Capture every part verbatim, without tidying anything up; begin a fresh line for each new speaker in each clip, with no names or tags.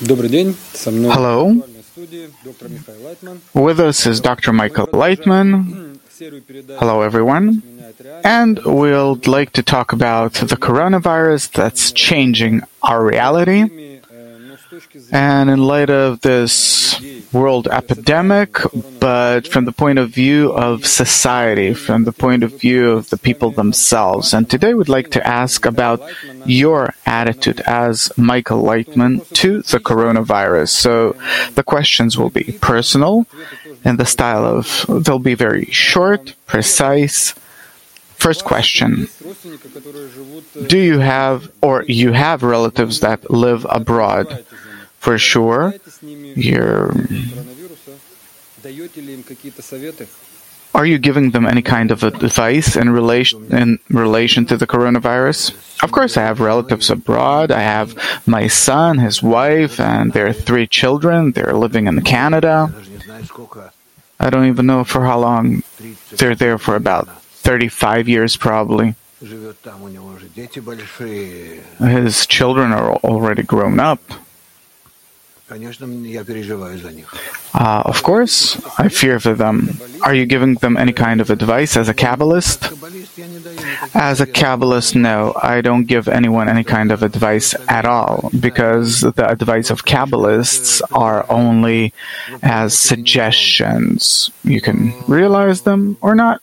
Hello. With us is Doctor Michael Leitman. Hello, everyone. And we'll like to talk about the coronavirus that's changing our reality. And in light of this world epidemic, but from the point of view of society, from the point of view of the people themselves. And today we'd like to ask about your attitude as Michael Leitman to the coronavirus. So the questions will be personal in the style of, they'll be very short, precise. First question, do you have or you have relatives that live abroad? For sure, you're... Are you giving them any kind of advice in relation in relation to the coronavirus? Of course, I have relatives abroad. I have my son, his wife, and their three children. They're living in Canada. I don't even know for how long. They're there for about thirty-five years, probably. His children are already grown up. Uh, of course, I fear for them. Are you giving them any kind of advice as a Kabbalist? As a Kabbalist, no. I don't give anyone any kind of advice at all, because the advice of Kabbalists are only as suggestions. You can realize them or not.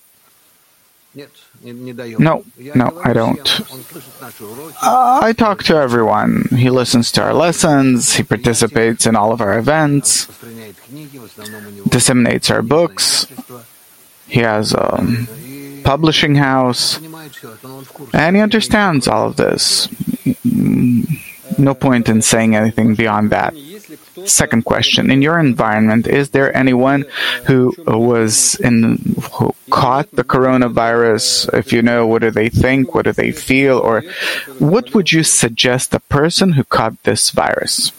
No, no, I don't. Uh, I talk to everyone. He listens to our lessons, he participates in all of our events, disseminates our books, he has a publishing house, and he understands all of this. No point in saying anything beyond that. Second question, in your environment, is there anyone who was in, who caught the coronavirus? If you know, what do they think? What do they feel? Or what would you suggest a person who caught this virus?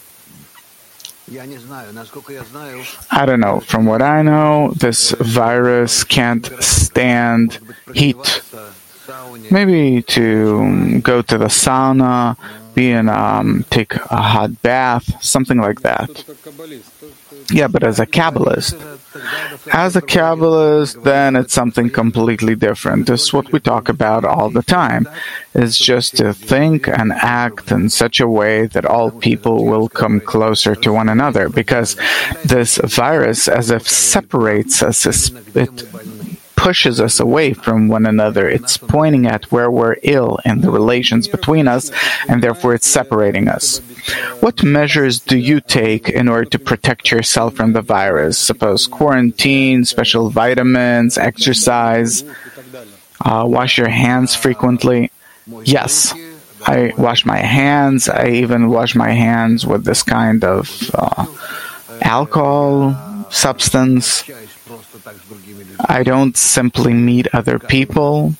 I don't know. From what I know, this virus can't stand heat. Maybe to go to the sauna, be in, um, take a hot bath, something like that. Yeah, but as a Kabbalist, as a Kabbalist, then it's something completely different. This is what we talk about all the time. It's just to think and act in such a way that all people will come closer to one another, because this virus, as if separates us, it pushes us away from one another. It's pointing at where we're ill and the relations between us, and therefore it's separating us. What measures do you take in order to protect yourself from the virus? Suppose quarantine, special vitamins, exercise, uh, wash your hands frequently. Yes, I wash my hands. I even wash my hands with this kind of uh, alcohol substance. I don't simply meet other people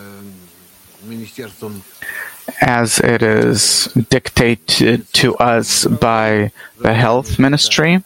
as it is dictated to us by the health ministry.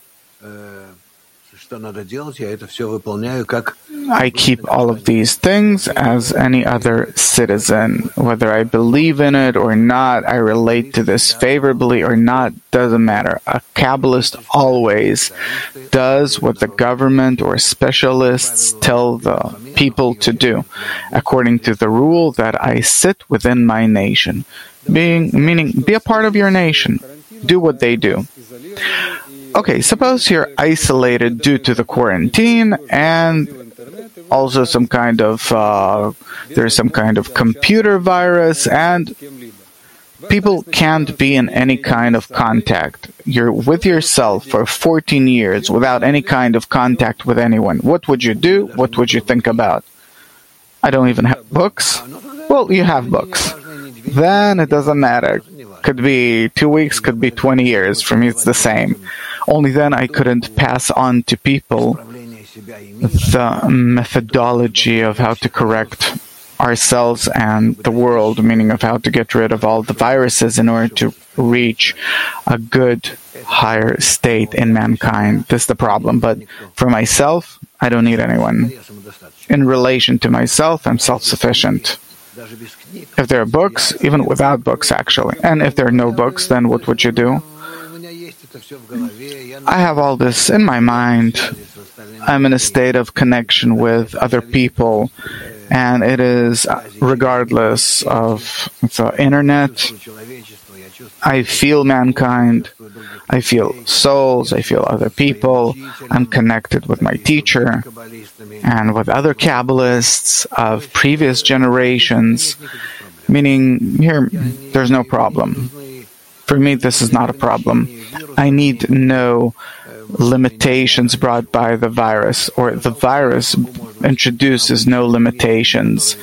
I keep all of these things as any other citizen. Whether I believe in it or not, I relate to this favorably or not, doesn't matter. A Kabbalist always does what the government or specialists tell the people to do, according to the rule that I sit within my nation. Being, meaning, be a part of your nation. Do what they do. Okay, suppose you're isolated due to the quarantine and also some kind of, uh, there's some kind of computer virus and people can't be in any kind of contact. You're with yourself for fourteen years without any kind of contact with anyone. What would you do? What would you think about? I don't even have books. Well, you have books. Then it doesn't matter. Could be two weeks, could be twenty years. For me, it's the same. Only then I couldn't pass on to people the methodology of how to correct ourselves and the world, meaning of how to get rid of all the viruses in order to reach a good, higher state in mankind. This is the problem. But for myself, I don't need anyone. In relation to myself, I'm self-sufficient. If there are books, even without books, actually. And if there are no books, then what would you do? I have all this in my mind. I'm in a state of connection with other people, and it is regardless of the internet. I feel mankind, I feel souls, I feel other people. I'm connected with my teacher and with other Kabbalists of previous generations, meaning here, there's no problem. For me, this is not a problem. I need no limitations brought by the virus, or the virus introduces no limitations.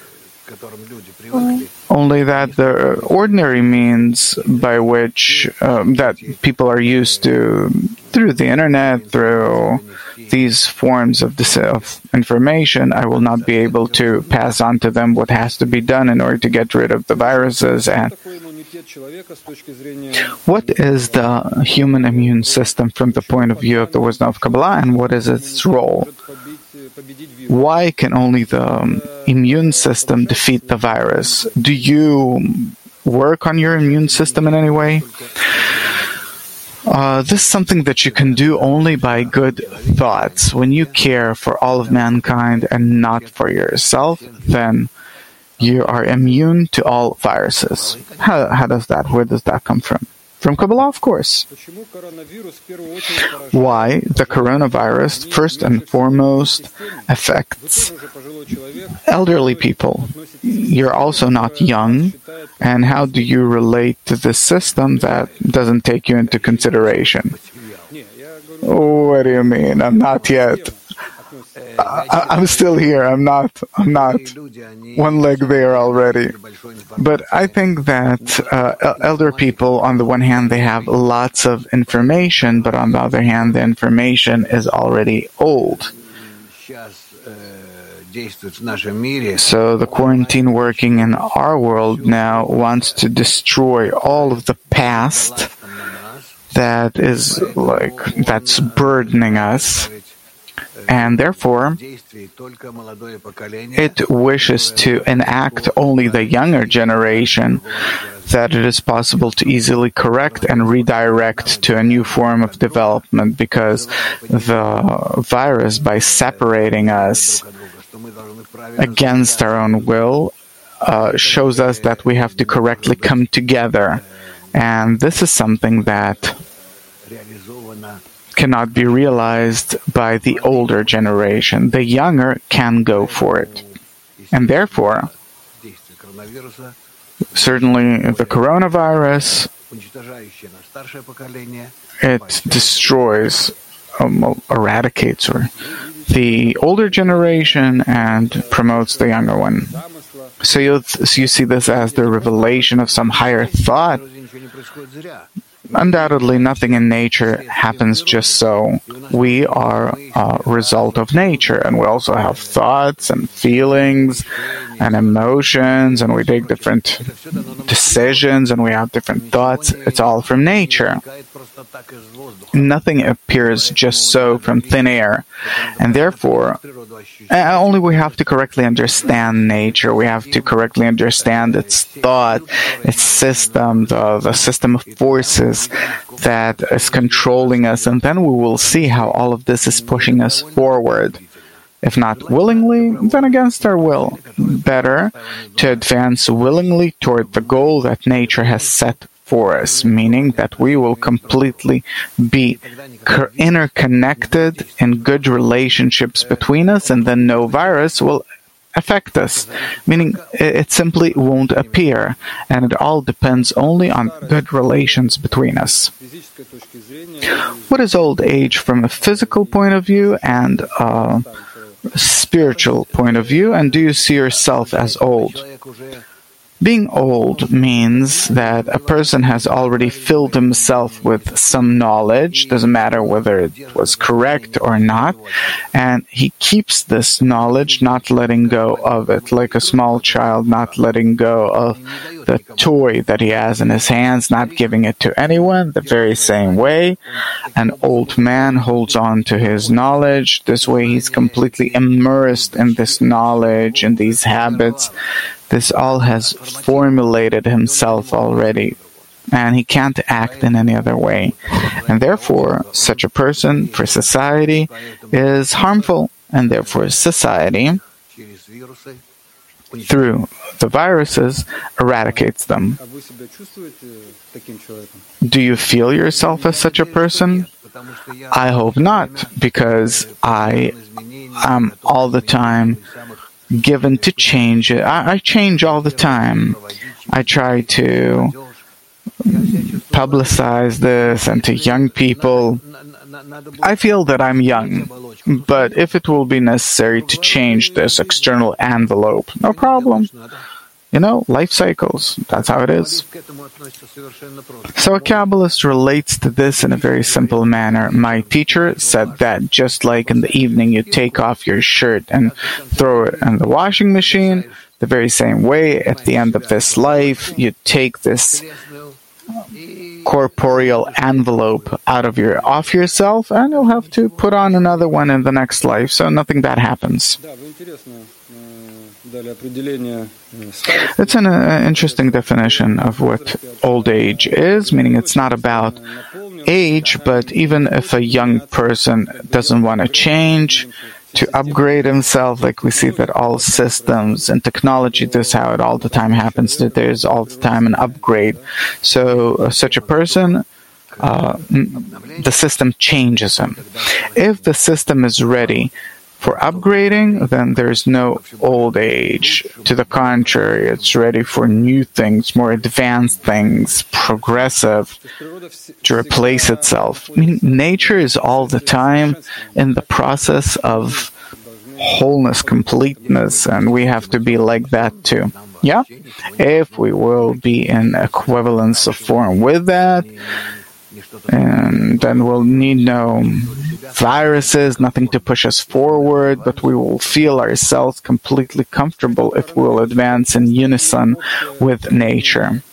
Only that the ordinary means by which um, that people are used to through the internet, through these forms of, dis- of information, I will not be able to pass on to them what has to be done in order to get rid of the viruses. And what is the human immune system from the point of view of the wisdom of Kabbalah, and what is its role? Why can only the um, immune system defeat the virus? Do you work on your immune system in any way? Uh, this is something that you can do only by good thoughts. When you care for all of mankind and not for yourself, then you are immune to all viruses. How, how does that? Where does that come from? From Kabbalah, of course. Why the coronavirus, first and foremost, affects elderly people. You're also not young, and how do you relate to this system that doesn't take you into consideration? What do you mean? I'm not yet. I, I'm still here. I'm not. I'm not one leg there already. But I think that uh, elder people, on the one hand, they have lots of information, but on the other hand, the information is already old. So the quarantine working in our world now wants to destroy all of the past that is like that's burdening us. And therefore, it wishes to enact only the younger generation, that it is possible to easily correct and redirect to a new form of development, because the virus, by separating us against our own will, uh, shows us that we have to correctly come together. And this is something that cannot be realized by the older generation. The younger can go for it. And therefore, certainly the coronavirus, it destroys, um, eradicates or the older generation and promotes the younger one. So you, so you see this as the revelation of some higher thought. Undoubtedly, nothing in nature happens just so. We are a result of nature, and we also have thoughts and feelings and emotions, and we take different decisions, and we have different thoughts. It's all from nature. Nothing appears just so from thin air, and therefore, only we have to correctly understand nature. We have to correctly understand its thought, its system, the, the system of forces that is controlling us, and then we will see how all of this is pushing us forward. If not willingly, then against our will. Better to advance willingly toward the goal that nature has set for us, meaning that we will completely be interconnected in good relationships between us, and then no virus will affect us, meaning it simply won't appear, and it all depends only on good relations between us. What is old age from a physical point of view and a spiritual point of view, and do you see yourself as old? Being old means that a person has already filled himself with some knowledge, doesn't matter whether it was correct or not, and he keeps this knowledge, not letting go of it, like a small child not letting go of the toy that he has in his hands, not giving it to anyone. The very same way, an old man holds on to his knowledge. This way he's completely immersed in this knowledge, in these habits. This all has formulated himself already and he can't act in any other way. And therefore, such a person for society is harmful, and therefore society, through the viruses, eradicates them. Do you feel yourself as such a person? I hope not, because I am all the time given to change. I, I change all the time. I try to publicize this and to young people. I feel that I'm young, but if it will be necessary to change this external envelope, no problem. You know, life cycles, that's how it is. So a Kabbalist relates to this in a very simple manner. My teacher said that just like in the evening you take off your shirt and throw it in the washing machine, the very same way at the end of this life you take this corporeal envelope out of your off yourself, and you'll have to put on another one in the next life, so nothing bad happens. It's an uh, interesting definition of what old age is, meaning it's not about age, but even if a young person doesn't want to change, to upgrade himself, like we see that all systems and technology, this is how it all the time happens, that there's all the time an upgrade. So uh, such a person, uh, the system changes him. If the system is ready for upgrading, then there's no old age. To the contrary, it's ready for new things, more advanced things, progressive, to replace itself. I mean, nature is all the time in the process of wholeness, completeness, and we have to be like that too. Yeah? If we will be in equivalence of form with that, and then we'll need no viruses, nothing to push us forward, but we will feel ourselves completely comfortable if we will advance in unison with nature.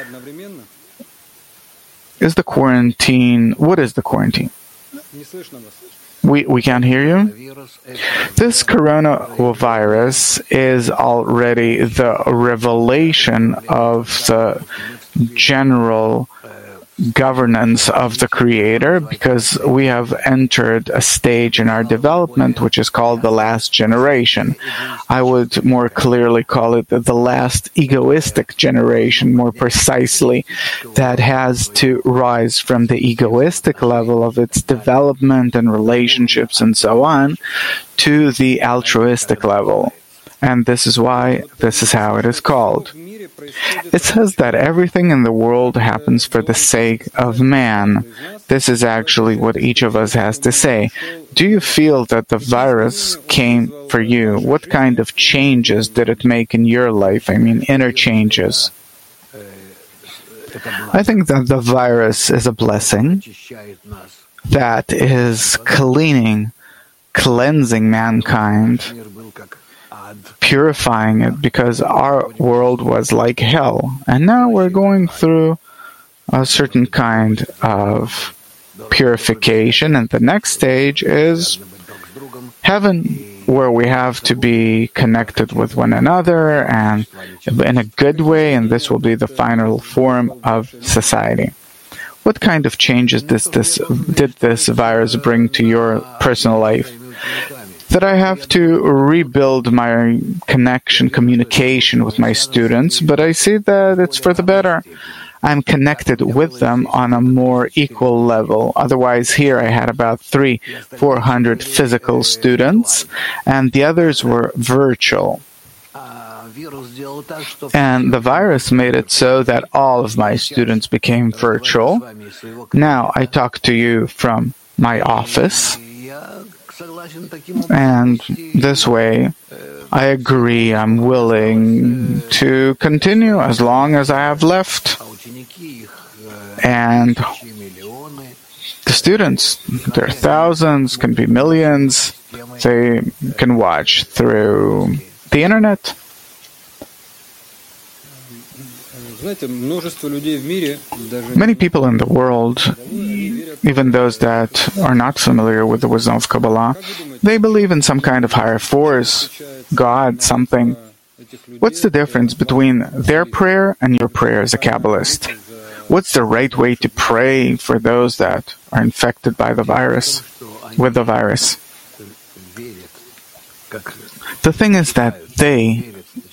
Is the quarantine, what is the quarantine? We we can't hear you? This coronavirus is already the revelation of the general governance of the Creator, because we have entered a stage in our development which is called the last generation. I would more clearly call it the last egoistic generation, more precisely, that has to rise from the egoistic level of its development and relationships and so on to the altruistic level. And this is why this is how it is called. It says that everything in the world happens for the sake of man. This is actually what each of us has to say. Do you feel that the virus came for you? What kind of changes did it make in your life? I mean, inner changes. I think that the virus is a blessing that is cleaning, cleansing mankind, purifying it, because our world was like hell, and now we're going through a certain kind of purification, and the next stage is heaven, where we have to be connected with one another and in a good way, and this will be the final form of society. What kind of changes does this, did this virus bring to your personal life? That I have to rebuild my connection, communication with my students, but I see that it's for the better. I'm connected with them on a more equal level. Otherwise, here I had about three, four hundred physical students, and the others were virtual. And the virus made it so that all of my students became virtual. Now I talk to you from my office. And this way, I agree, I'm willing to continue as long as I have left. And the students, there are thousands, can be millions, they can watch through the internet. Many people in the world, even those that are not familiar with the wisdom of Kabbalah, they believe in some kind of higher force, God, something. What's the difference between their prayer and your prayer as a Kabbalist? What's the right way to pray for those that are infected by the virus, with the virus? The thing is that they,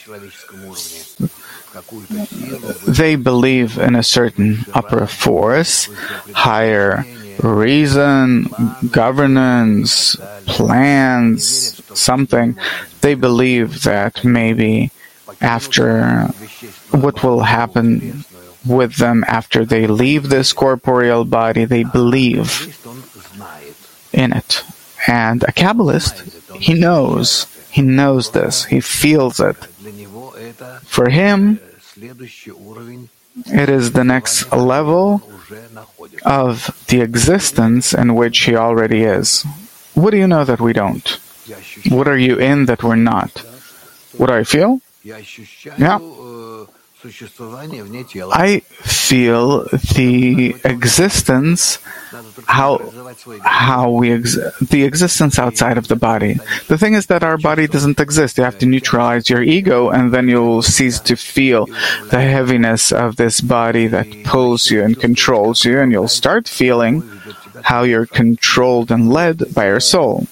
they believe in a certain upper force, higher reason, governance, plans, something. They believe that maybe after what will happen with them after they leave this corporeal body, they believe in it. And a Kabbalist, he knows, he knows this, he feels it. For him, it is the next level of the existence in which he already is. What do you know that we don't? What are you in that we're not? What do I feel? Yeah. I feel the existence, how how we ex- the existence outside of the body. The thing is that our body doesn't exist. You have to neutralize your ego, and then you'll cease to feel the heaviness of this body that pulls you and controls you, and you'll start feeling how you're controlled and led by your soul.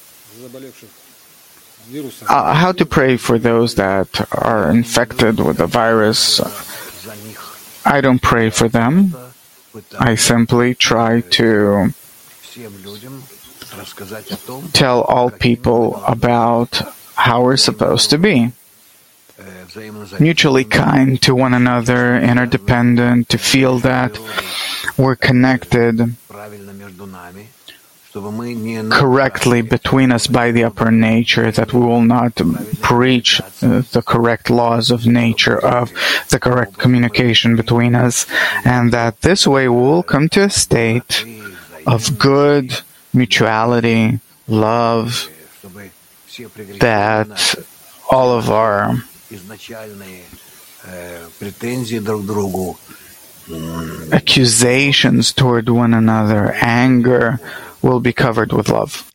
Uh, how to pray for those that are infected with the virus? I don't pray for them. I simply try to tell all people about how we're supposed to be. Mutually kind to one another, interdependent, to feel that we're connected correctly between us by the upper nature, that we will not breach uh, the correct laws of nature, of the correct communication between us, and that this way we will come to a state of good mutuality, love, that all of our accusations toward one another, anger, will be covered with love.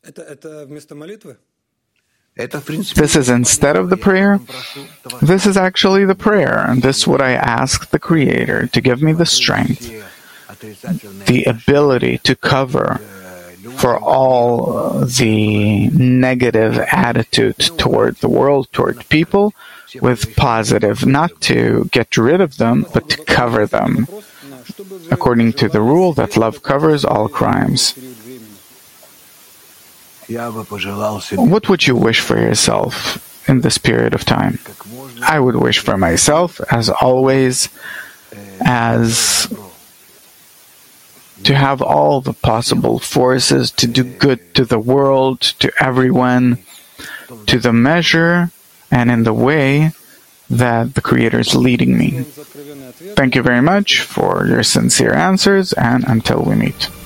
This is instead of the prayer. This is actually the prayer, and this is what I ask the Creator to give me the strength, the ability to cover for all the negative attitude toward the world, toward people, with positive, not to get rid of them, but to cover them, according to the rule that love covers all crimes. What would you wish for yourself in this period of time? I would wish for myself, as always, as to have all the possible forces to do good to the world, to everyone, to the measure and in the way that the Creator is leading me. Thank you very much for your sincere answers, and until we meet.